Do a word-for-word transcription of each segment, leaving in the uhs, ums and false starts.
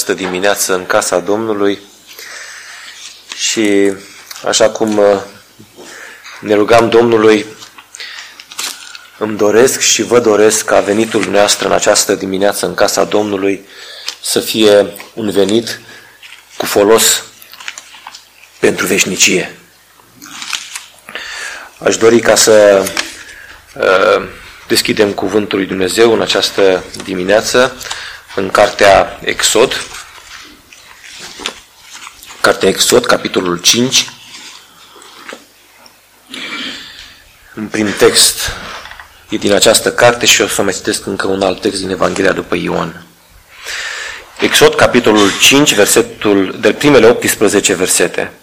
Această dimineață în casa Domnului și așa cum ne rugam Domnului, îmi doresc și vă doresc ca venitul dumneavoastră în această dimineață în casa Domnului să fie un venit cu folos pentru veșnicie. Aș dori ca să uh, deschidem cuvântul lui Dumnezeu în această dimineață în cartea Exod, cartea Exod, capitolul cinci. Un prim text e din această carte și o să mai citesc încă un alt text din Evanghelia după Ioan. Exod, capitolul cinci, versetul, de primele optsprezece versete.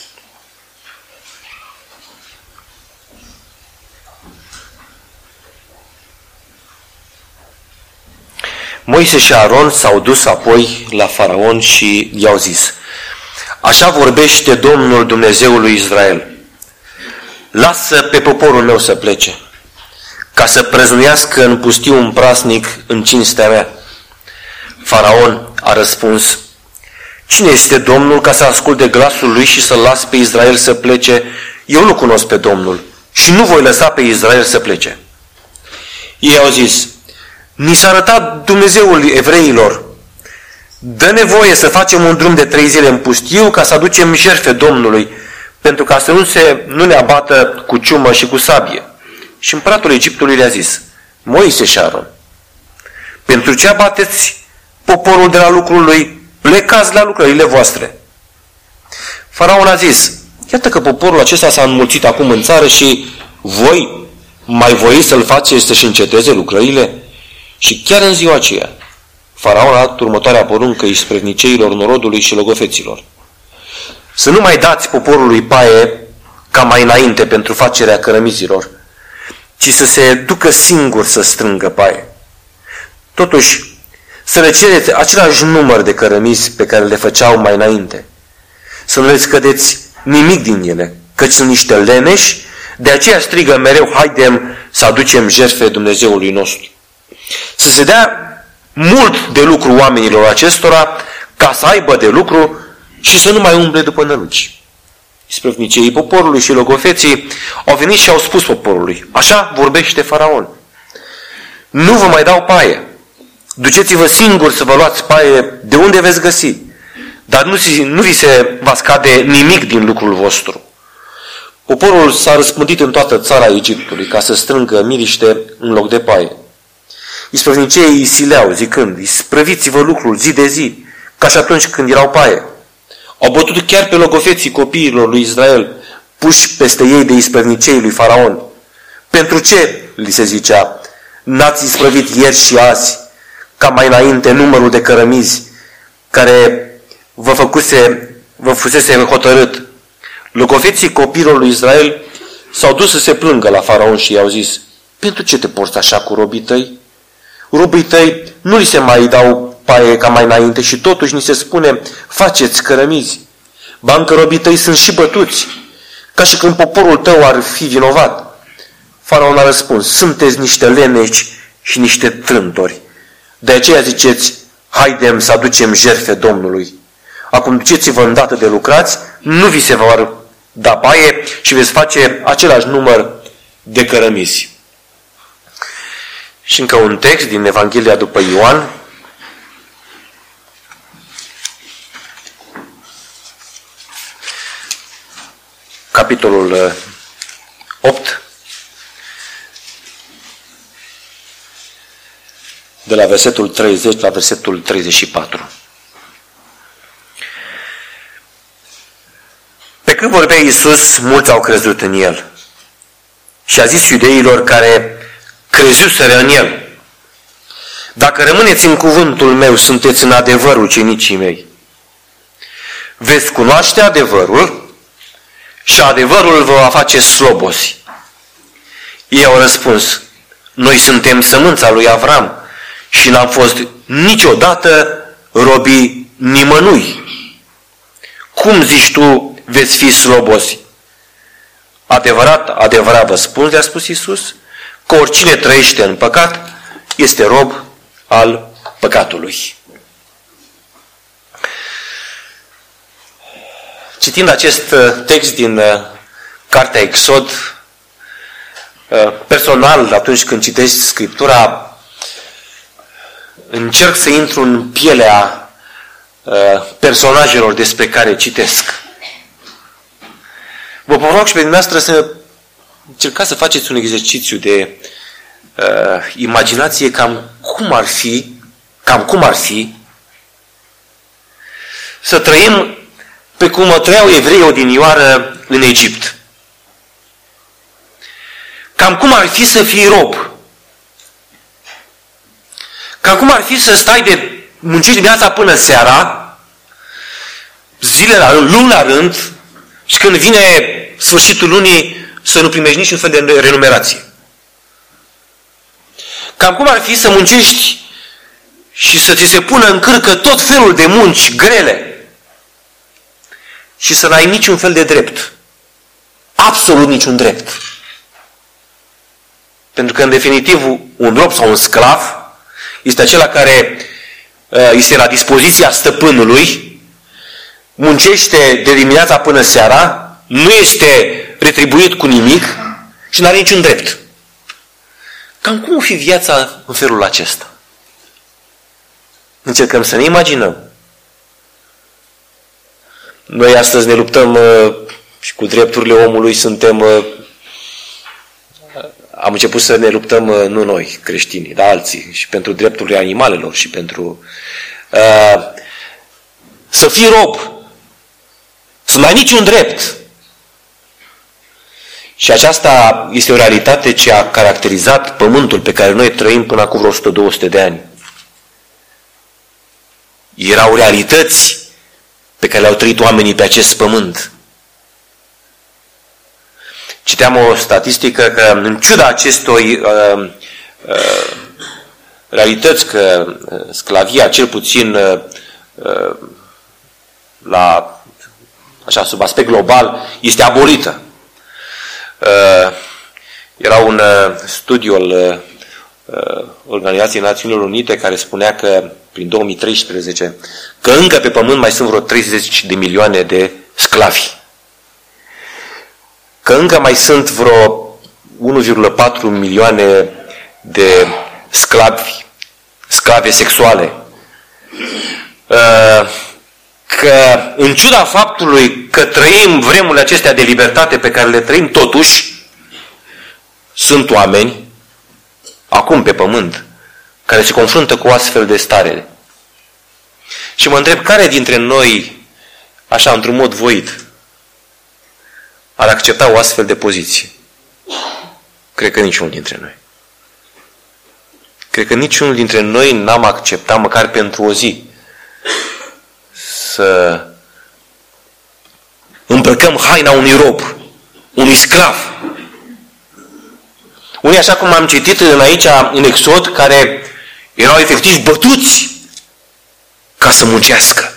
Moise și Aron s-au dus apoi la Faraon și i-au zis: așa vorbește Domnul Dumnezeul lui Israel: lasă pe poporul meu să plece, ca să prăznuiască în pustiu un praznic în cinstea mea. Faraon a răspuns: cine este Domnul ca să asculte glasul lui și să las pe Israel să plece? Eu nu cunosc pe Domnul și nu voi lăsa pe Israel să plece. Ei au zis: ni s-a arătat Dumnezeul evreilor. Dă nevoie să facem un drum de trei zile în pustiu ca să aducem jertfe Domnului, pentru ca să nu, se, nu ne abată cu ciumă și cu sabie. Și împăratul Egiptului le-a zis: Moise și Aron, pentru ce abateți poporul de la lucrul lui? Plecați la lucrările voastre. Faraon a zis: iată că poporul acesta s-a înmulțit acum în țară și voi mai voiți să-l faceți să-și înceteze lucrările? Și chiar în ziua aceea, Faraon a dat următoarea poruncă isprăvniceilor norodului și logofeților: să nu mai dați poporului paie ca mai înainte pentru facerea cărămizilor, ci să se ducă singur să strângă paie. Totuși, să le cereți același număr de cărămizi pe care le făceau mai înainte. Să nu le scădeți nimic din ele, căci sunt niște leneși, de aceea strigă mereu: haidem să aducem jertfe Dumnezeului nostru. Să se dea mult de lucru oamenilor acestora, ca să aibă de lucru și să nu mai umble după năluci. Isprăvniceii poporului și logofeții au venit și au spus poporului: așa vorbește Faraon: nu vă mai dau paie, duceți-vă singuri să vă luați paie de unde veți găsi, dar nu, nu vi se va scade nimic din lucrul vostru. Poporul s-a răspândit în toată țara Egiptului ca să strângă miriște în loc de paie. Isprăvniceii îi sileau, zicând: isprăviți-vă lucrul zi de zi, ca și atunci când erau paie. Au bătut chiar pe logofeții copiilor lui Israel, puși peste ei de isprăvnicei lui Faraon. Pentru ce, li se zicea, n-ați isprăvit ieri și azi, ca mai înainte numărul de cărămizi care vă făcuse, vă fusese hotărât? Logofeții copiilor lui Israel s-au dus să se plângă la Faraon și i-au zis: pentru ce te porți așa cu robii tăi? Robii tăi nu li se mai dau paie ca mai înainte și totuși ni se spune: faceți cărămizi. Ba încă robii tăi sunt și bătuți, ca și când poporul tău ar fi vinovat. Faraon a răspuns: sunteți niște leneci și niște trântori. De aceea ziceți: haidem să aducem jertfe Domnului. Acum duceți-vă îndată de lucrați, nu vi se va da paie și veți face același număr de cărămizi. Și încă un text din Evanghelia după Ioan, capitolul opt, de la versetul treizeci la versetul treizeci și patru. Pe când vorbea Iisus, mulți au crezut în El. Și a zis iudeilor care crezuseră în El: dacă rămâneți în cuvântul meu, sunteți în adevăr ucenicii mei. Veți cunoaște adevărul și adevărul vă va face slobozi. Ei au răspuns: noi suntem sămânța lui Avram și n-am fost niciodată robii nimănui. Cum zici tu, veți fi slobozi? Adevărat, adevărat vă spun, le-a spus Iisus, că oricine trăiește în păcat este rob al păcatului. Citind acest text din Cartea Exod, personal, atunci când citești Scriptura, încerc să intru în pielea personajelor despre care citesc. Vă rog și pe dumneavoastră să încercați să faceți un exercițiu de uh, imaginație cam cum ar fi, cam cum ar fi să trăim pe cum trăiau evreii odinioară în Egipt. Cam cum ar fi să fii rob. Cam cum ar fi să stai de muncești dimineața până seara, zile la rând, luni la rând, și când vine sfârșitul lunii să nu primești niciun fel de renumerație. Cam cum ar fi să muncești și să ți se pună în cârcă tot felul de munci grele și să n-ai niciun fel de drept. Absolut niciun drept. Pentru că, în definitiv, un rob sau un sclav este acela care este la dispoziția stăpânului, muncește de dimineața până seara, nu este retribuit cu nimic și nu are niciun drept. Cam cum o fi viața în felul acesta? Încercăm să ne imaginăm. Noi astăzi ne luptăm uh, și cu drepturile omului, suntem... Uh, am început să ne luptăm, uh, nu noi, creștinii, dar alții, și pentru drepturile animalelor și pentru... Uh, să fii rob, să nu ai niciun drept. Și aceasta este o realitate ce a caracterizat pământul pe care noi trăim până acum vreo o sută două sute de ani. Erau realități pe care le-au trăit oamenii pe acest pământ. Citeam o statistică că, în ciuda acestor uh, uh, realități, că sclavia, cel puțin uh, la, așa, sub aspect global, este abolită. Uh, era un uh, studiu al uh, Organizației Națiunilor Unite care spunea că prin două mii treisprezece că încă pe pământ mai sunt vreo treizeci de milioane de sclavi. Că încă mai sunt vreo unu virgulă patru milioane de sclavi, sclave sexuale. Uh, că în ciuda faptului că trăim vremurile acestea de libertate pe care le trăim, totuși sunt oameni acum pe pământ care se confruntă cu o astfel de stare. Și mă întreb, care dintre noi, așa într-un mod voit, ar accepta o astfel de poziție? Cred că niciunul dintre noi. Cred că niciunul dintre noi n-am acceptat măcar pentru o zi să îmbrăcăm haina unui rob, unui sclav. Unii, așa cum am citit în aici, în Exod, care erau efectiv bătuți ca să muncească.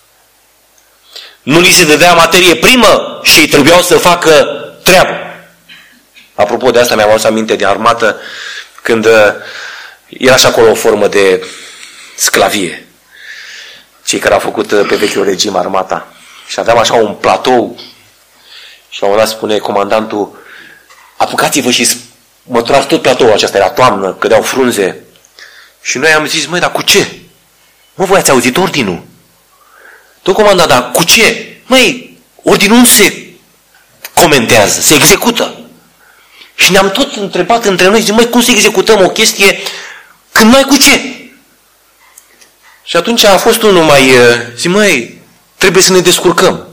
Nu li se dădea materie primă și ei trebuiau să facă treabă. Apropo de asta, mi-am adus aminte de armată, când era și acolo o formă de sclavie. Cei care au făcut pe vechiul regim armata. Și aveam așa un platou și la un moment dat spune comandantul: apucați-vă și măturați tot platoul acesta. Era toamnă, cădeau frunze. Și noi am zis: măi, dar cu ce? Mă, voi ați auzit ordinul? Tot comandant, dar cu ce? Măi, ordinul nu se comentează, se execută. Și ne-am tot întrebat între noi, zic: măi, cum să executăm o chestie când nu ai cu ce? Și atunci a fost unul mai, zic: măi, trebuie să ne descurcăm.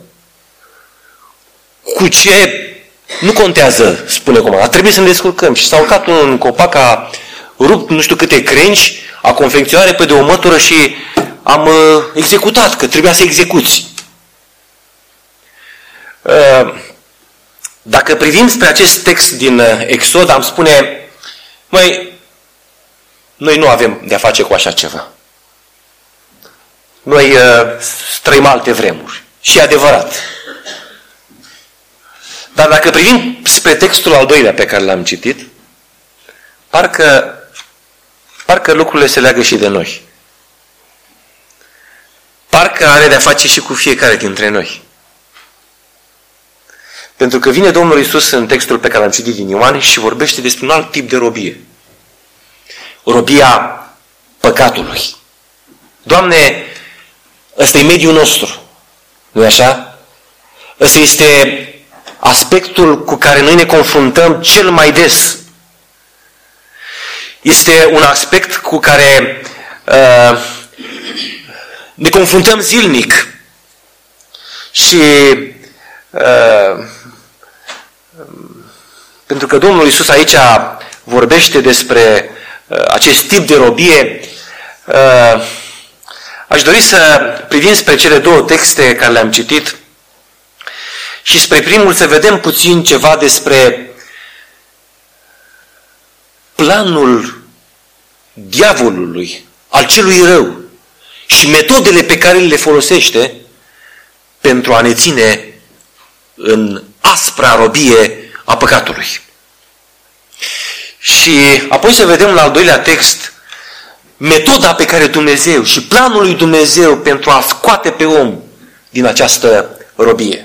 Cu ce? Nu contează, spune comanda, trebuie să ne descurcăm. Și s-a urcat unul în copac, a rupt nu știu câte crengi, a confecționat repede o mătură și am uh, executat, că trebuia să execuți. Uh, dacă privim spre acest text din uh, Exod, am spune: măi, noi nu avem de-a face cu așa ceva. Noi uh, trăim alte vremuri. Și e adevărat. Dar dacă privim spre textul al doilea pe care l-am citit, parcă, parcă lucrurile se leagă și de noi. Parcă are de-a face și cu fiecare dintre noi. Pentru că vine Domnul Iisus în textul pe care l-am citit din Ioan și vorbește despre un alt tip de robie. Robia păcatului. Doamne, ăsta e mediul nostru. Nu-i așa? Ăsta este aspectul cu care noi ne confruntăm cel mai des. Este un aspect cu care uh, ne confruntăm zilnic. Și uh, pentru că Domnul Iisus aici vorbește despre uh, acest tip de robie, uh, aș dori să privim spre cele două texte care le-am citit și spre primul să vedem puțin ceva despre planul diavolului, al celui rău și metodele pe care le folosește pentru a ne ține în aspra robie a păcatului. Și apoi să vedem la al doilea text metoda pe care Dumnezeu și planul lui Dumnezeu pentru a scoate pe om din această robie.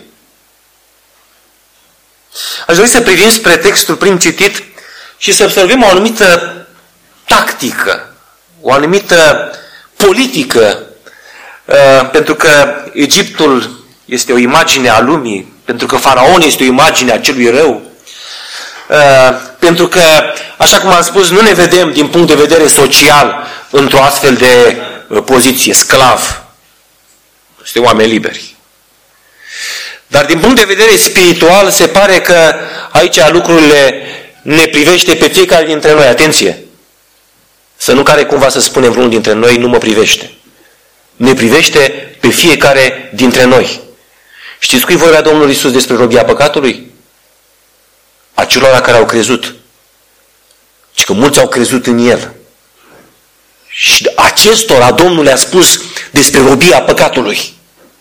Aș dori să privim spre textul prim citit și să observăm o anumită tactică, o anumită politică, pentru că Egiptul este o imagine a lumii, pentru că Faraon este o imagine a celui rău, pentru că, așa cum am spus, nu ne vedem din punct de vedere social într-o astfel de poziție, sclav. Suntem oameni liberi. Dar din punct de vedere spiritual se pare că aici lucrurile ne privește pe fiecare dintre noi. Atenție! Să nu care cumva să spunem vreunul dintre noi, nu mă privește. Ne privește pe fiecare dintre noi. Știți cui vorbea Domnul Iisus despre robia păcatului? Acelora care au crezut. Și că mulți au crezut în El. Și acestora Domnul le-a spus despre robia păcatului.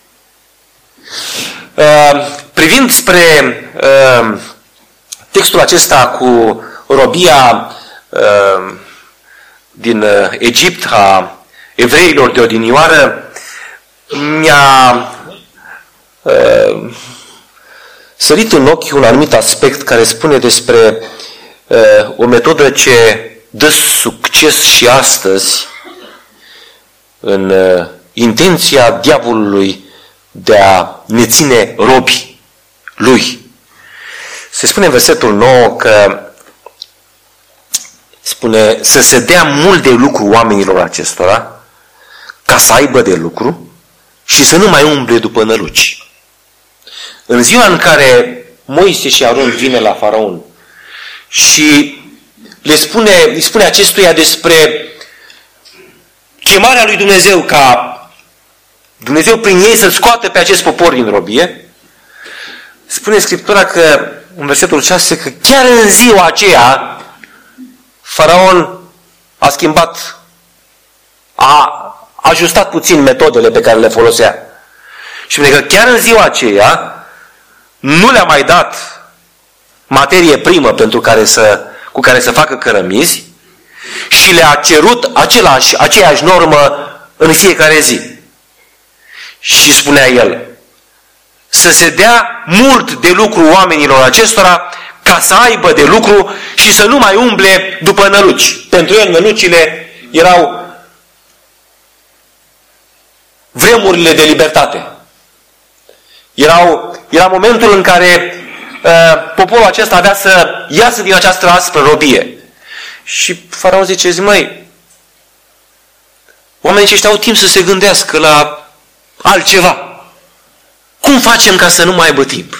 Uh, privind spre uh, textul acesta cu robia uh, din uh, Egipt a evreilor de odinioară, mi-a uh, sărit în ochi un anumit aspect care spune despre uh, o metodă ce dă succes și astăzi în uh, intenția diavolului de a ne ține robi lui. Se spune în versetul nouă că spune să se dea mult de lucru oamenilor acestora ca să aibă de lucru și să nu mai umble după năluci. În ziua în care Moise și Aron vine la Faraon și le spune, îi spune acestuia despre chemarea lui Dumnezeu ca Dumnezeu prin ei să scoată pe acest popor din robie, spune Scriptura că în versetul șase că chiar în ziua aceea Faraon a schimbat, a ajustat puțin metodele pe care le folosea. Și spune că chiar în ziua aceea nu le-a mai dat materie primă pentru care să, cu care să facă cărămizi și le-a cerut același, aceeași normă în fiecare zi. Și spunea el, să se dea mult de lucru oamenilor acestora ca să aibă de lucru și să nu mai umble după năluci. Pentru el nălucile erau vremurile de libertate. Erau, era momentul în care uh, poporul acesta avea să iasă din această aspră robie. Și Faraon zice, zi, măi, oamenii aceștia au timp să se gândească la altceva. Cum facem ca să nu mai aibă timp?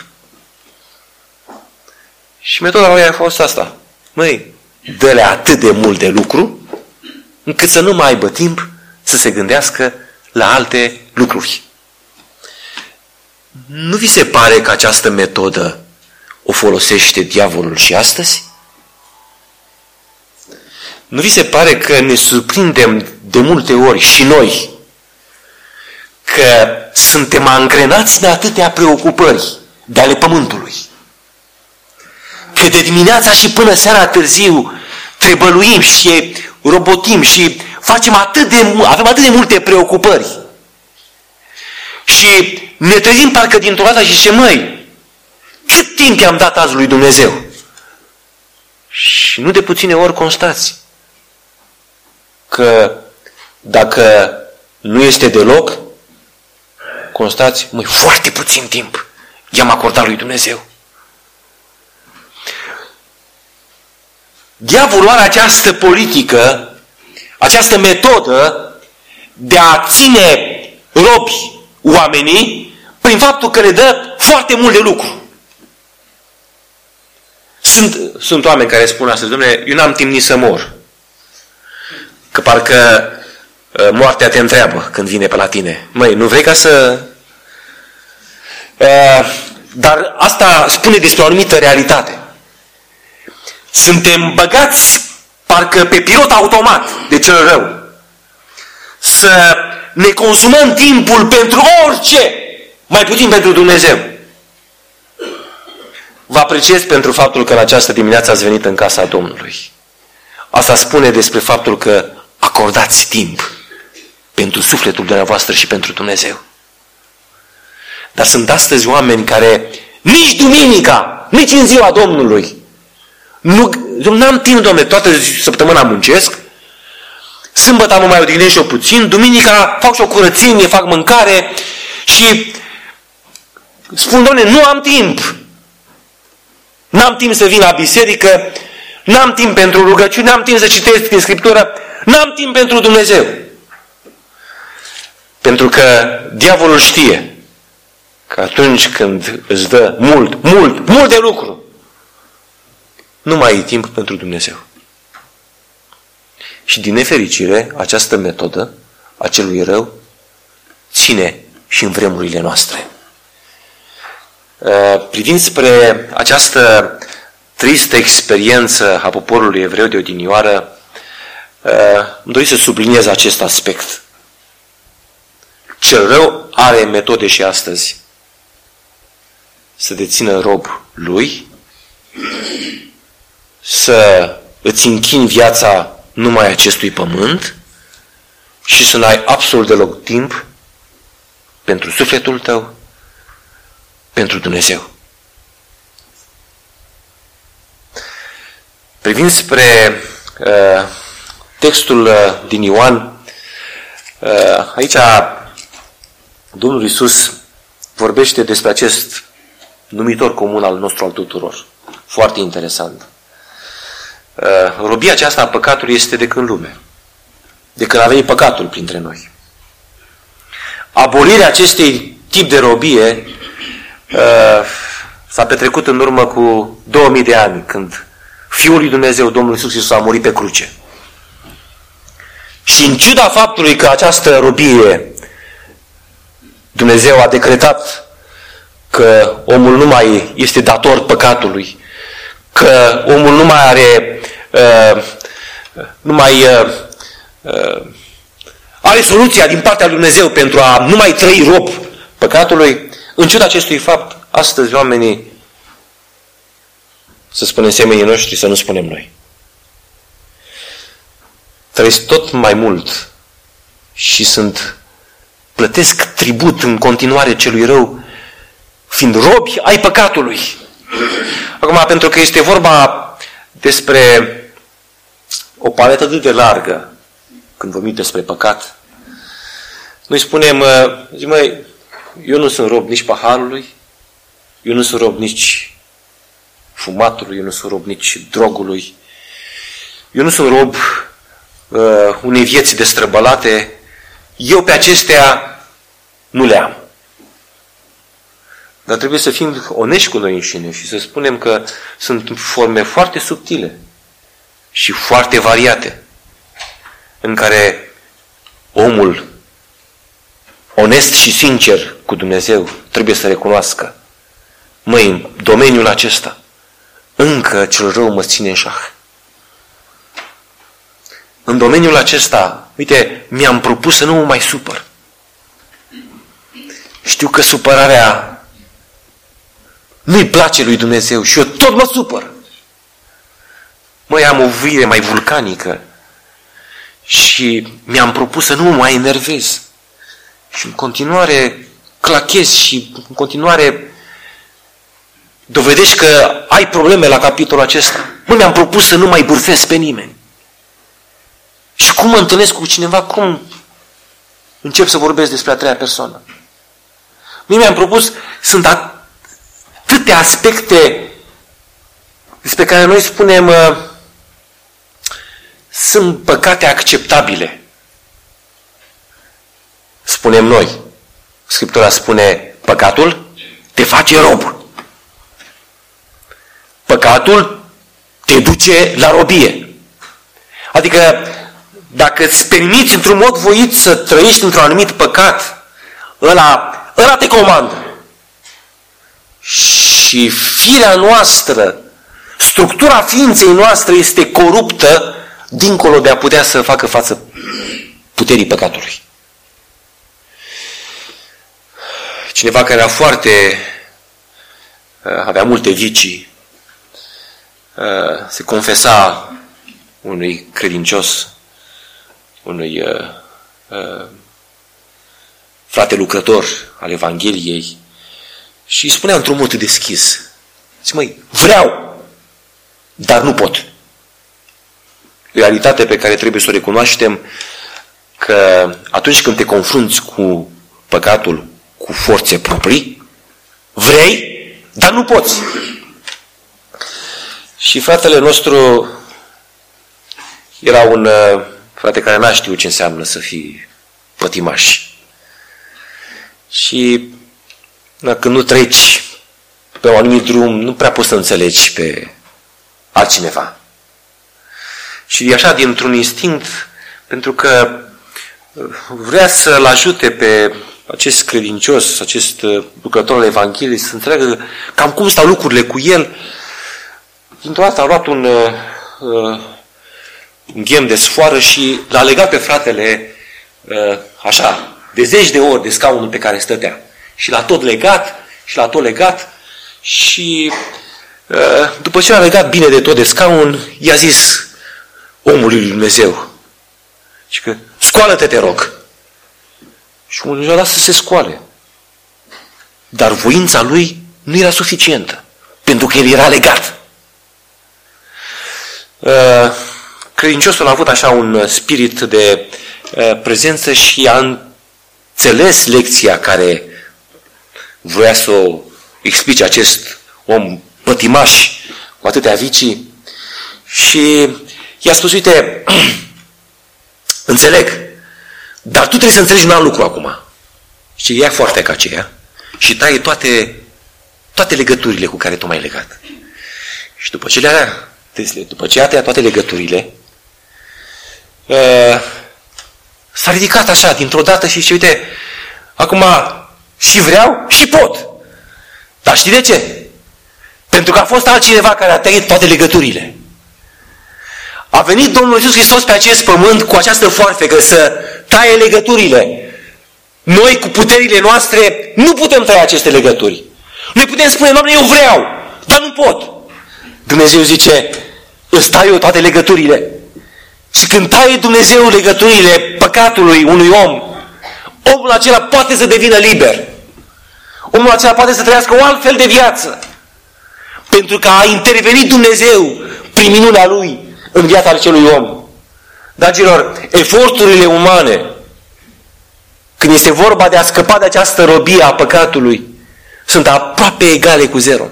Și metoda lui a fost asta. Măi, dă-le atât de mult de lucru încât să nu mai aibă timp să se gândească la alte lucruri. Nu vi se pare că această metodă o folosește diavolul și astăzi? Nu vi se pare că ne surprindem de multe ori și noi că suntem angrenați de atâtea preocupări de ale pământului? Că de dimineața și până seara târziu trebăluim și robotim și facem atât de, avem atât de multe preocupări. Și ne trezim parcă dintr-o dată și zicem, măi, cât timp i-am dat azi lui Dumnezeu? Și nu de puține ori constați că dacă nu este deloc, constați, măi, foarte puțin timp i-am acordat lui Dumnezeu. Diavolul are această politică, această metodă de a ține robi oamenii prin faptul că le dă foarte mult de lucru. Sunt, sunt oameni care spun astăzi, Dom'le, eu n-am timp nici să mor. Că parcă uh, moartea te întreabă când vine pe la tine. Măi, nu vrei ca să... Uh, dar asta spune despre o anumită realitate. Suntem băgați parcă pe pilot automat de cel rău. Să ne consumăm timpul pentru orice, mai puțin pentru Dumnezeu. Vă apreciez pentru faptul că în această dimineață ați venit în casa Domnului. Asta spune despre faptul că acordați timp pentru sufletul dumneavoastră și pentru Dumnezeu. Dar sunt astăzi oameni care nici duminica, nici în ziua Domnului, nu am timp, Doamne, toată săptămâna muncesc, sâmbătă mă mai odihnesc și eu puțin, duminica fac și o curățenie, fac mâncare și spun, Doamne, nu am timp. N-am timp să vin la biserică, n-am timp pentru rugăciune, n-am timp să citesc din Scriptură, n-am timp pentru Dumnezeu. Pentru că diavolul știe că atunci când îți dă mult, mult, mult de lucru, nu mai ai timp pentru Dumnezeu. Și din nefericire, această metodă a celui rău ține și în vremurile noastre. Privind spre această tristă experiență a poporului evreu de odinioară, îmi doresc să subliniez acest aspect. Cel rău are metode și astăzi să dețină rob lui, să îți închini viața numai acestui pământ și să n-ai absolut deloc timp pentru sufletul tău, pentru Dumnezeu. Privind spre uh, textul uh, din Ioan, uh, aici Domnul Iisus vorbește despre acest numitor comun al nostru al tuturor. Foarte interesant. Uh, robia aceasta a păcatului este de când lume. De când a venit păcatul printre noi. Abolirea acestei tip de robie uh, s-a petrecut în urmă cu două mii de ani, când Fiul lui Dumnezeu, Domnul Iisus Hristos, a murit pe cruce. Și în ciuda faptului că această robie Dumnezeu a decretat că omul nu mai este dator păcatului, că omul nu mai are uh, nu mai uh, uh, are soluția din partea lui Dumnezeu pentru a nu mai trăi rob păcatului, în ciuda acestui fapt, astăzi oamenii, să spunem semenii noștri, să nu spunem noi, trăiesc tot mai mult și sunt plătesc tribut în continuare celui rău, fiind robi ai păcatului. Acum, pentru că este vorba despre o paletă atât de largă, când vorbim despre păcat, noi spunem, zic, măi, eu nu sunt rob nici paharului, eu nu sunt rob nici fumatului, eu nu sunt rob nici drogului, eu nu sunt rob uh, unei vieți destrăbălate, eu pe acestea nu le am. Dar trebuie să fim onești cu noi înșine și să spunem că sunt forme foarte subtile și foarte variate în care omul onest și sincer cu Dumnezeu trebuie să recunoască, măi, în domeniul acesta încă cel rău mă ține în șah. În domeniul acesta, uite, mi-am propus să nu mă mai supăr. Știu că supărarea nu-i place lui Dumnezeu și eu tot mă supăr. Măi, am o vire mai vulcanică și mi-am propus să nu mă mai enervez. Și în continuare clachez și în continuare dovedești că ai probleme la capitolul acesta. Mă, mi-am propus să nu mai bârfesc pe nimeni. Și cum mă întâlnesc cu cineva, cum încep să vorbesc despre a treia persoană? Mie mi-am propus, sunt atâtea aspecte despre care noi spunem sunt păcate acceptabile. Spunem noi. Scriptura spune, păcatul te face rob. Păcatul te duce la robie. Adică, dacă îți permiți într-un mod voit să trăiești într-un anumit păcat, ăla, ăla te comandă. Și firea noastră, structura ființei noastre este coruptă dincolo de a putea să facă față puterii păcatului. Cineva care era foarte, avea multe vicii, se confesa unui credincios, unui uh, uh, frate lucrător al Evangheliei și îi spunea într-un mod deschis. Zice, măi, vreau, dar nu pot. Realitate pe care trebuie să o recunoaștem, că atunci când te confrunți cu păcatul cu forțe proprii, vrei, dar nu poți. Și fratele nostru era un uh, frate care n-a știut ce înseamnă să fii pătimaș. Și na, când nu treci pe un anumit drum, nu prea poți să înțelegi pe altcineva. Și așa, dintr-un instinct, pentru că vrea să-l ajute pe acest credincios, acest lucrător al Evangheliei, să înțeleagă cam cum stau lucrurile cu el, dintr-o dată a luat un, uh, un ghem de sfoară și l-a legat pe fratele uh, așa, de zeci de ori de scaunul pe care stătea. Și l-a tot legat și l-a tot legat și uh, după ce l-a legat bine de tot de scaun, i-a zis omului lui Dumnezeu, și că scoală-te, te rog. Și unul i-a dat să se scoale. Dar voința lui nu era suficientă, pentru că el era legat. Uh, credinciosul a avut așa un spirit de uh, prezență și a înțeles lecția care voia să o explice acest om pătimaș cu atâtea vicii și i-a spus, uite, înțeleg, dar tu trebuie să înțelegi un alt lucru acum. Și ia foarte ca aceea și taie toate, toate legăturile cu care tu m-ai legat. Și după ce le-a după ce a tăiat toate legăturile, uh, s-a ridicat așa, dintr-o dată și zice, uite, acum și vreau și pot. Dar știi de ce? Pentru că a fost altcineva care a tăiat toate legăturile. A venit Domnul Iisus Hristos pe acest pământ cu această foarfecă să taie legăturile. Noi, cu puterile noastre, nu putem tăia aceste legături. Noi putem spune, Doamne, eu vreau, dar nu pot. Dumnezeu zice, îți tai eu toate legăturile. Și când taie Dumnezeu legăturile păcatului unui om, omul acela poate să devină liber. Omul acela poate să trăiască o altfel de viață. Pentru că a intervenit Dumnezeu prin minunea Lui în viața acelui om. Dragilor, eforturile umane, când este vorba de a scăpa de această robie a păcatului, sunt aproape egale cu zero.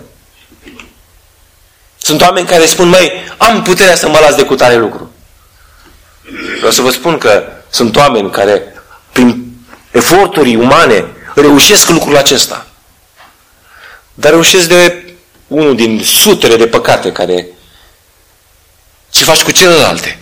Sunt oameni care spun, măi, am puterea să mă las de cutare lucru. Vreau să vă spun că sunt oameni care, prin eforturi umane, reușesc lucrul acesta. Dar reușesc de unul din sutele de păcate care ce faci cu celelalte.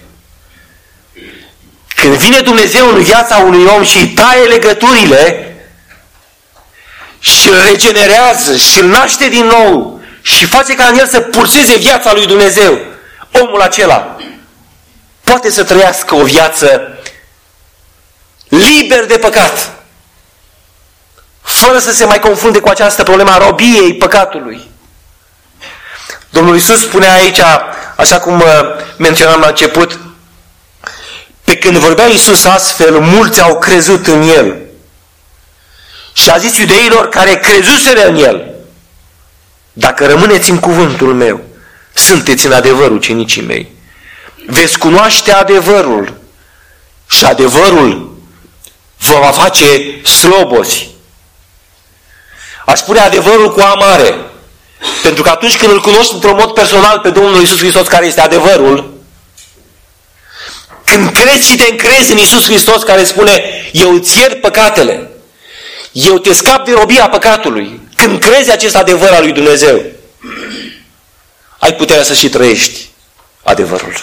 Când vine Dumnezeu în viața unui om și îi taie legăturile și îl regenerează și îl naște din nou și face ca în el să pulseze viața lui Dumnezeu, omul acela poate să trăiască o viață liber de păcat, fără să se mai confrunte cu această problemă a robiei păcatului. Domnul Iisus spune aici, așa cum menționam la început, pe când vorbea Iisus astfel, mulți au crezut în El. Și a zis iudeilor care crezuseră în El, dacă rămâneți în cuvântul meu, sunteți în adevăr ucenicii mei. Veți cunoaște adevărul și adevărul vă va face slobozi. Aș spune adevărul cu A mare, pentru că atunci când îl cunoști într-un mod personal pe Domnul Iisus Hristos, care este adevărul, când crezi și te încrezi în Iisus Hristos, care spune, eu îți iert păcatele, eu te scap de robia păcatului, când crezi acest adevăr al lui Dumnezeu, ai puterea să și trăiești adevărul.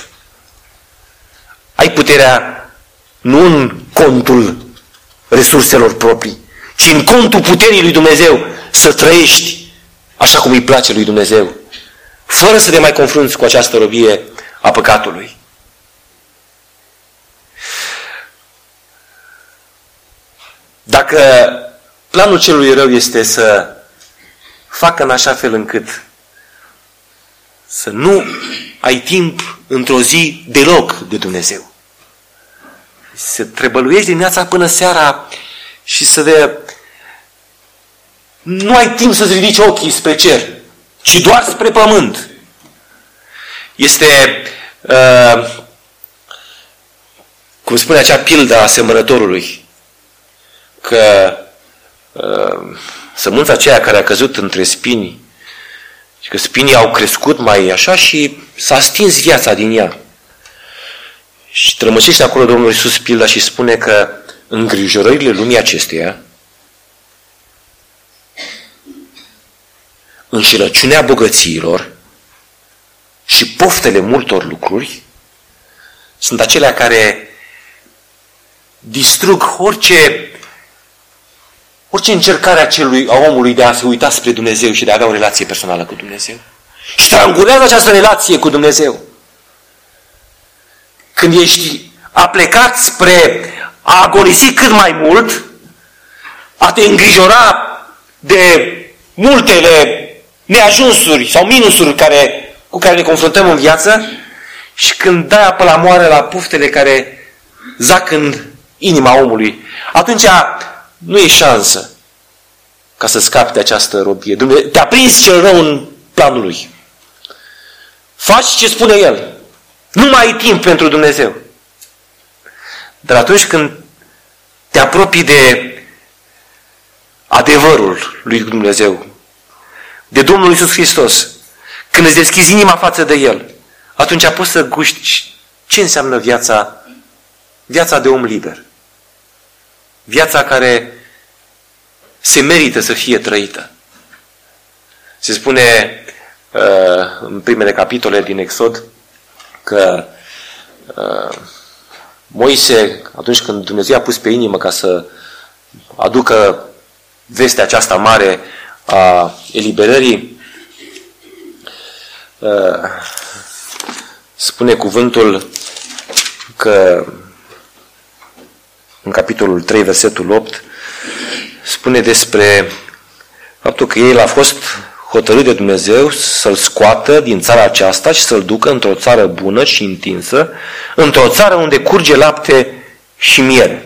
Ai puterea nu în contul resurselor proprii, ci în contul puterii lui Dumnezeu să trăiești așa cum îi place lui Dumnezeu, fără să te mai confrunți cu această robie a păcatului. Dacă planul celui rău este să facă în așa fel încât să nu ai timp într-o zi deloc de Dumnezeu, să trebăluiești dimineața până seara și să de... nu ai timp să-ți ridici ochii spre cer, ci doar spre pământ. Este, uh, cum spune acea pildă a semănătorului, că uh, sămânța aceea care a căzut între spini, și că spinii au crescut mai așa și s-a stins viața din ea. Și trămăcește acolo Domnul Iisus pilda și spune că îngrijorările lumii acesteia, înșelăciunea bogățiilor și poftele multor lucruri sunt acelea care distrug orice Orice încercare a, celui, a omului de a se uita spre Dumnezeu și de a avea o relație personală cu Dumnezeu. Strangulează această relație cu Dumnezeu. Când ești aplecat spre a agonisi cât mai mult, a te îngrijora de multele neajunsuri sau minusuri care, cu care ne confruntăm în viață, și când dai apă la moară la puftele care zac în inima omului, atunci nu e șansă ca să scapi de această robie. Te-a prins cel rău în planul lui. Faci ce spune el. Nu mai ai timp pentru Dumnezeu. Dar atunci când te apropii de adevărul lui Dumnezeu, de Domnul Iisus Hristos, când îți deschizi inima față de El, atunci poți să guști ce înseamnă viața, viața de om liber. Viața care se merită să fie trăită. Se spune uh, în primele capitole din Exod că uh, Moise, atunci când Dumnezeu a pus pe inimă ca să aducă vestea aceasta mare a eliberării, uh, spune cuvântul că în capitolul trei, versetul opt, spune despre faptul că el a fost hotărât de Dumnezeu să-l scoată din țara aceasta și să-l ducă într-o țară bună și întinsă, într-o țară unde curge lapte și miere.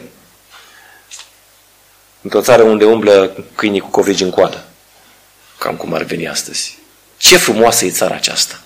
Într-o țară unde umblă câinii cu covrigi în coadă. Cam cum ar veni astăzi. Ce frumoasă e țara aceasta!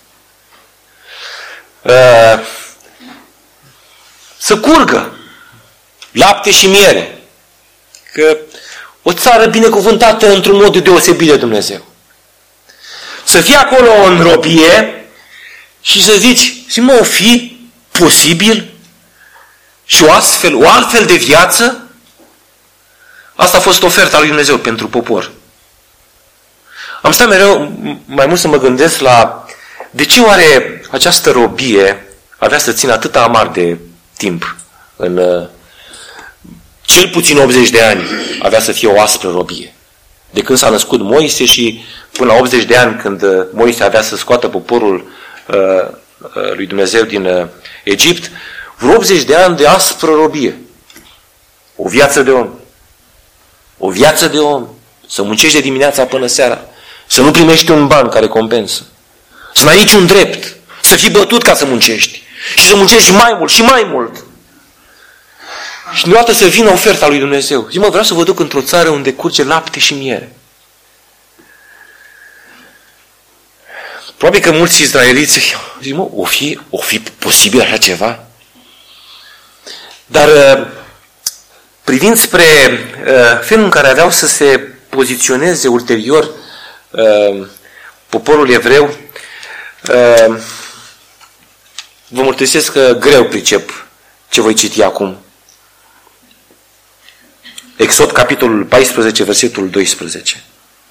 Să curgă lapte și miere. Că o țară binecuvântată într-un mod deosebit de Dumnezeu. Să fii acolo în robie și să zici, și mă, o fi posibil și o astfel, o altfel de viață? Asta a fost oferta lui Dumnezeu pentru popor. Am stat mereu mai mult să mă gândesc la de ce oare această robie avea să țină atât amar de timp în cel puțin optzeci de ani avea să fie o aspră robie. De când s-a născut Moise și până la optzeci de ani, când Moise avea să scoată poporul uh, lui Dumnezeu din uh, Egipt, vreo optzeci de ani de aspră robie. O viață de om. O viață de om. Să muncești de dimineața până seara. Să nu primești un ban care compensă. Să n-ai niciun drept. Să fii bătut ca să muncești. Și să muncești mai mult și mai mult. Și deodată să vină oferta lui Dumnezeu. Zic, mă, vreau să vă duc într-o țară unde curge lapte și miere. Probabil că mulți izraeliți zic, mă, o fi, o fi posibil așa ceva? Dar privind spre uh, felul în care aveau să se poziționeze ulterior uh, poporul evreu, uh, vă mărturisesc că greu pricep ce voi citi acum. Exod, capitolul paisprezece, versetul doisprezece.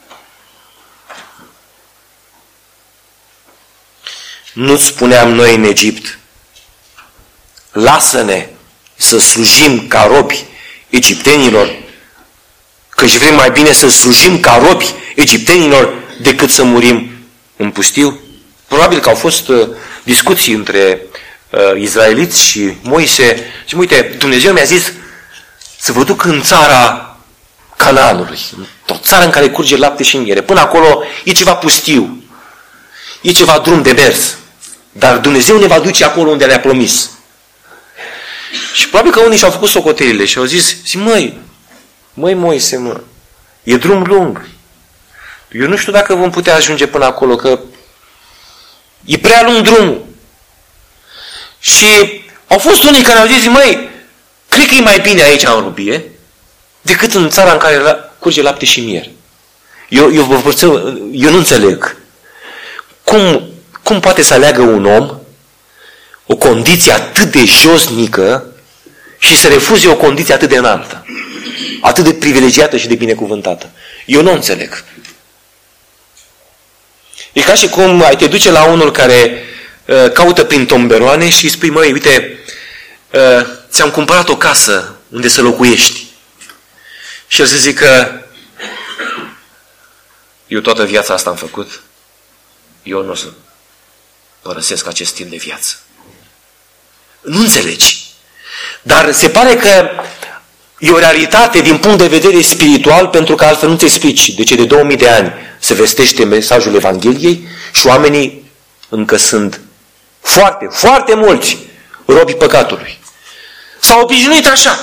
Nu-ți spuneam noi în Egipt, lasă-ne să slujim ca robi egiptenilor, căci vrem mai bine să slujim ca robi egiptenilor decât să murim în pustiu? Probabil că au fost uh, discuții între uh, izraeliți și Moise și uite, Dumnezeu mi-a zis să vă duc în țara Canaanului, o țară în care curge lapte și miere. Până acolo e ceva pustiu, e ceva drum de mers, dar Dumnezeu ne va duce acolo unde ne-a promis. Și probabil că unii și-au făcut socotelile și au zis, zi, măi, măi Moise, mă, e drum lung. Eu nu știu dacă vom putea ajunge până acolo, că e prea lung drumul. Și au fost unii care au zis, măi, cred că e mai bine aici în robie decât în țara în care curge lapte și miere. Eu, eu, eu nu înțeleg cum, cum poate să aleagă un om o condiție atât de josnică și să refuze o condiție atât de înaltă, atât de privilegiată și de binecuvântată. Eu nu înțeleg. E ca și cum ai te duce la unul care uh, caută prin tomberoane și îi spui, măi, uite, uh, ți-am cumpărat o casă unde să locuiești. Și el să zică, eu toată viața asta am făcut, eu nu o să părăsesc acest stil de viață. Nu înțelegi. Dar se pare că e o realitate din punct de vedere spiritual, pentru că altfel nu-ți explici de ce de două mii de ani se vestește mesajul Evangheliei și oamenii încă sunt foarte, foarte mulți robii păcatului. S-au obișnuit așa.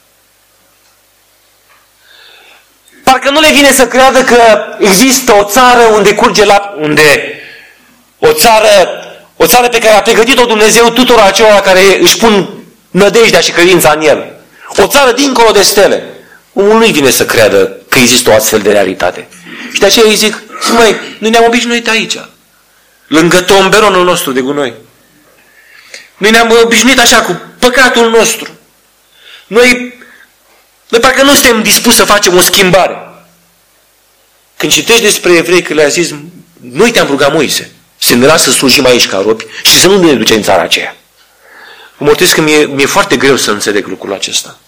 Parcă nu le vine să creadă că există o țară unde curge lapte, unde o țară, o țară pe care a pregătit-o Dumnezeu tuturor acelora care își pun nădejdea și credința în El. O țară dincolo de stele. Omul nu-i vine să creadă că există o astfel de realitate. Și de aceea îi zic, măi, noi ne-am obișnuit aici, lângă tomberonul nostru de gunoi. Noi ne-am obișnuit așa cu păcatul nostru. Noi, noi parcă nu suntem dispuși să facem o schimbare. Când citești despre evrei că le-a zis, noi te-am rugat Moise să ne lasă să slujim aici ca robi și să nu ne ducem în țara aceea. Vă mărturisesc că mi-e, mi-e foarte greu să înțeleg lucrul acesta.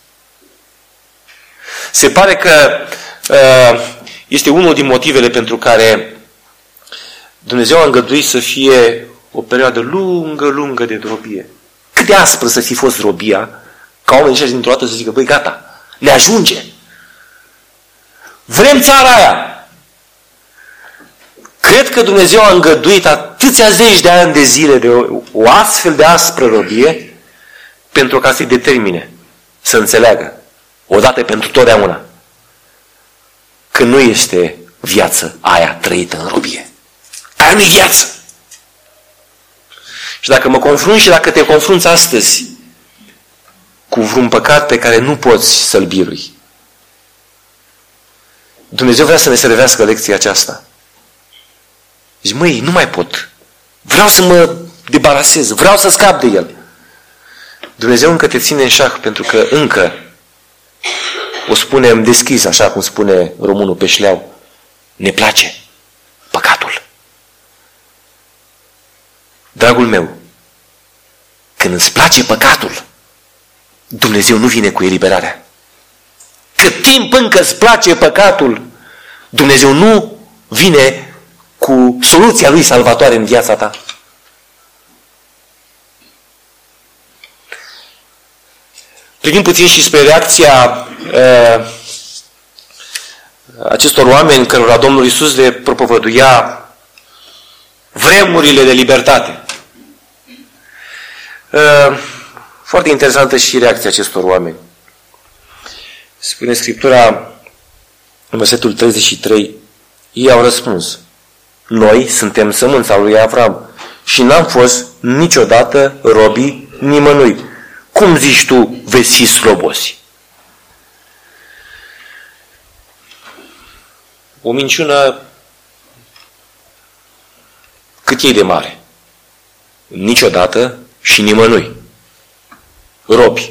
Se pare că uh, este unul din motivele pentru care Dumnezeu a îngăduit să fie o perioadă lungă, lungă de robie. Cât de aspră să fi fost robia, ca oamenii ăștia dintr-o dată să zică, băi, gata, ne ajunge. Vrem țara aia. Cred că Dumnezeu a îngăduit atâția zeci de ani de zile de o, o astfel de aspră robie pentru ca să-i determine să înțeleagă odată pentru totdeauna că nu este viață aia trăită în robie. Aia nu-i viață. Și dacă mă confrunt și dacă te confrunți astăzi cu vreun păcat pe care nu poți să-l birui, Dumnezeu vrea să ne servească lecția aceasta. Zici, măi, nu mai pot. Vreau să mă debarasez, vreau să scap de el. Dumnezeu încă te ține în șah pentru că încă, o spunem deschis, așa cum spune românul pe șleau, ne place păcatul. Dragul meu, când îți place păcatul, Dumnezeu nu vine cu eliberarea. Cât timp încă îți place păcatul, Dumnezeu nu vine cu soluția Lui salvatoare în viața ta. Privim puțin și spre reacția uh, acestor oameni cărora Domnul Iisus le propovăduia vremurile de libertate. Uh, foarte interesantă și reacția acestor oameni. Spune Scriptura în versetul treizeci și trei, ei au răspuns, Noi suntem sămânța lui Avram și n-am fost niciodată robii nimănui. Cum zici tu, veți fi slobosi? O minciună cât e de mare? Niciodată și nimănui. Robi.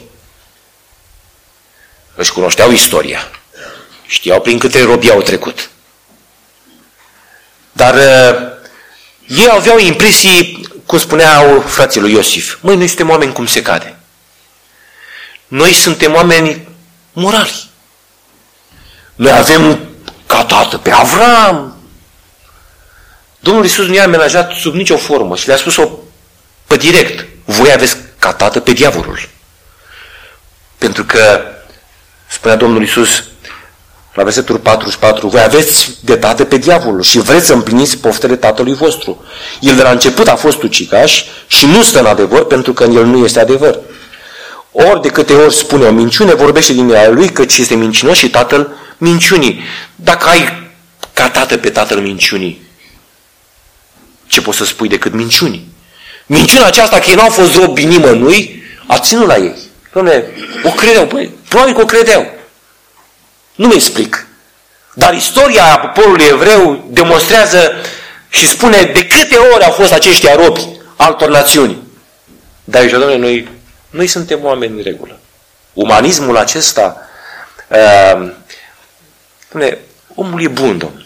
Își cunoșteau istoria. Știau prin câte robii au trecut. Dar uh, ei aveau impresii, cum spuneau frații lui Iosif. Măi, noi suntem oameni cum se cade. Noi suntem oameni morali. Noi avem ca tată pe Avram. Domnul Iisus nu i-a amenajat sub nicio formă și le-a spus-o pe direct. Voi aveți ca tată pe diavolul. Pentru că, spunea Domnul Iisus la versetul patruzeci și patru, voi aveți de tată pe diavolul și vreți să împliniți poftele tatălui vostru. El de la început a fost ucigaș și nu stă în adevăr pentru că în el nu este adevăr. Ori de câte ori spune o minciune, vorbește din ea lui căci este mincinos și tatăl minciunii. Dacă ai ca tată pe tatăl minciunii, ce poți să spui decât minciunii? Minciuna aceasta că ei n-au fost robi nimănui, a ținut la ei. Doamne, o credeau, băi, probabil că o credeau. Nu mi explic. Dar istoria poporului evreu demonstrează și spune de câte ori au fost aceștia robi altor națiuni. Dar zice, Doamne, noi, noi suntem oameni în regulă. Umanismul acesta, uh, Doamne, omul e bun, Domnule.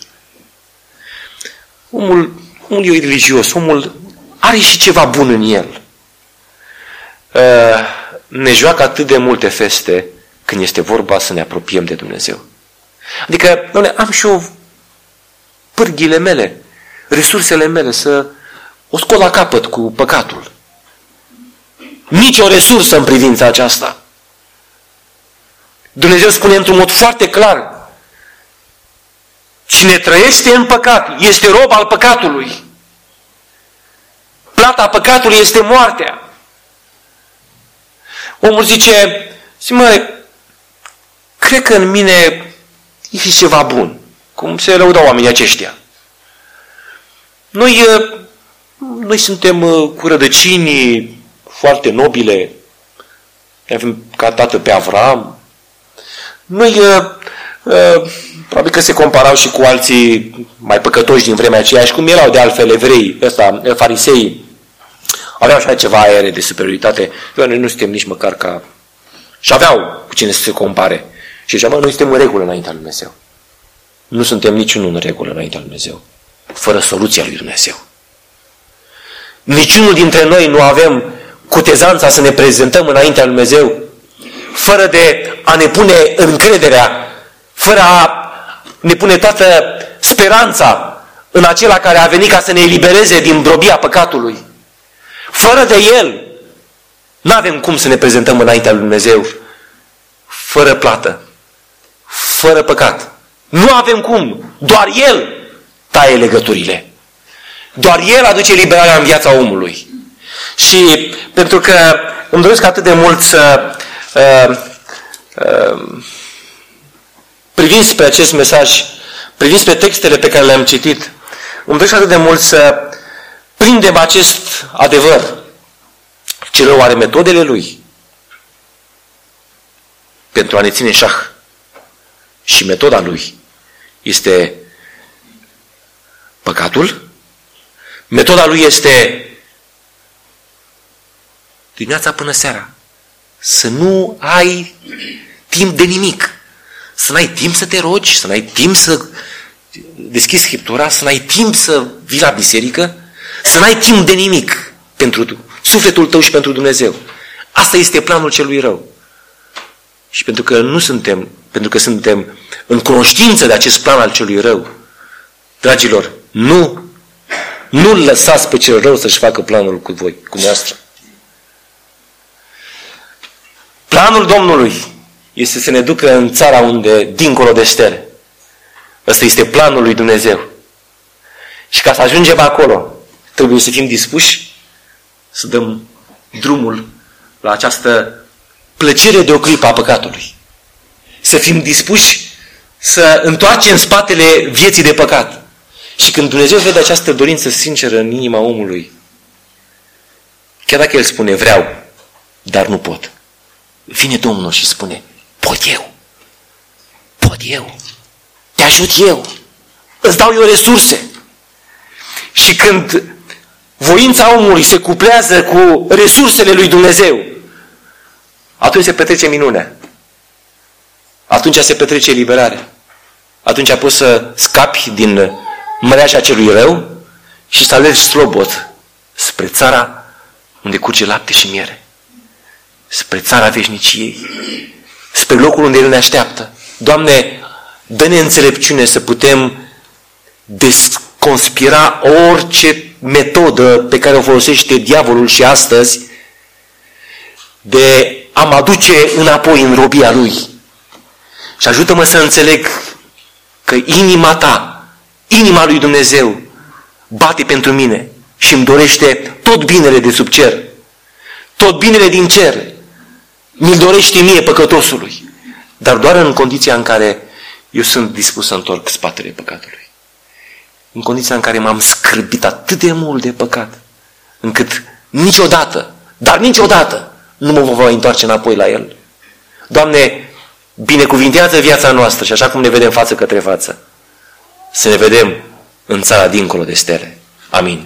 Omul, omul e religios, omul are și ceva bun în el. Uh, ne joacă atât de multe feste când este vorba să ne apropiem de Dumnezeu. Adică, Doamne, am și eu pârghile mele, resursele mele să o scot la capăt cu păcatul. Nici o resursă în privința aceasta. Dumnezeu spune într-un mod foarte clar: cine trăiește în păcat este rob al păcatului. Plata păcatului este moartea. Omul zice, zi mă, cred că în mine e și ceva bun. Cum se lăudau oamenii aceștia. Noi, noi suntem cu rădăcini foarte nobile. Avem ca tată pe Avram. Noi, probabil că se comparau și cu alții mai păcătoși din vremea aceea și cum erau de altfel evrei, ăsta, farisei. Aveau așa ceva aere de superioritate. Noi nu suntem nici măcar ca... Și aveau cu cine să se compare. Și zicea, mă, noi suntem în regulă înaintea lui Dumnezeu. Nu suntem niciunul în regulă înaintea lui Dumnezeu. Fără soluția lui Dumnezeu. Niciunul dintre noi nu avem cutezanța să ne prezentăm înaintea lui Dumnezeu fără de a ne pune încrederea, fără a ne pune toată speranța în acela care a venit ca să ne elibereze din robia păcatului. Fără de El, nu avem cum să ne prezentăm înaintea lui Dumnezeu fără plată, fără păcat. Nu avem cum. Doar El taie legăturile. Doar El aduce liberarea în viața omului. Și pentru că îmi doresc atât de mult să uh, uh, privind spre acest mesaj, privind spre textele pe care le-am citit, îmi doresc atât de mult să prindem acest adevăr. Cel rău are metodele lui pentru a ne ține șah. Și metoda lui este păcatul. Metoda lui este dimineața până seara. Să nu ai timp de nimic. Să n-ai timp să te rogi, să n-ai timp să deschizi Scriptura, să n-ai timp să vii la biserică, să n-ai timp de nimic pentru sufletul tău și pentru Dumnezeu. Asta este planul celui rău. Și pentru că nu suntem, pentru că suntem în cunoștință de acest plan al celui rău, dragilor, nu, nu lăsați pe cel rău să-și facă planul cu voi, cu noastră. Planul Domnului este să ne ducă în țara unde, dincolo de stele. Ăsta este planul lui Dumnezeu. Și ca să ajungem acolo, trebuie să fim dispuși să dăm drumul la această plăcere de o clipă a păcatului. Să fim dispuși să întoarcem spatele vieții de păcat Și când Dumnezeu vede această dorință sinceră în inima omului, chiar dacă el spune vreau, dar nu pot, vine Domnul și spune pot eu, pot eu, te ajut eu, îți dau eu resurse. Și când voința omului se cuplează cu resursele lui Dumnezeu, atunci se petrece minunea. Atunci se petrece eliberarea. Atunci poți să scapi din mreaja celui rău și să alergi slobod spre țara unde curge lapte și miere. Spre țara veșniciei. Spre locul unde El ne așteaptă. Doamne, dă-ne înțelepciune să putem desconspira orice metodă pe care o folosește diavolul și astăzi de a mă aduce înapoi în robia lui. Și ajută-mă să înțeleg că inima ta, inima lui Dumnezeu, bate pentru mine și îmi dorește tot binele de sub cer. Tot binele din cer mi-l dorește mie, păcătosului. Dar doar în condiția în care eu sunt dispus să întorc spatele păcatului. În condiția în care m-am scârbit atât de mult de păcat, încât niciodată, dar niciodată, nu mă voi întoarce înapoi la el. Doamne, binecuvintează viața noastră și așa cum ne vedem față către față, să ne vedem în țara dincolo de stele. Amin.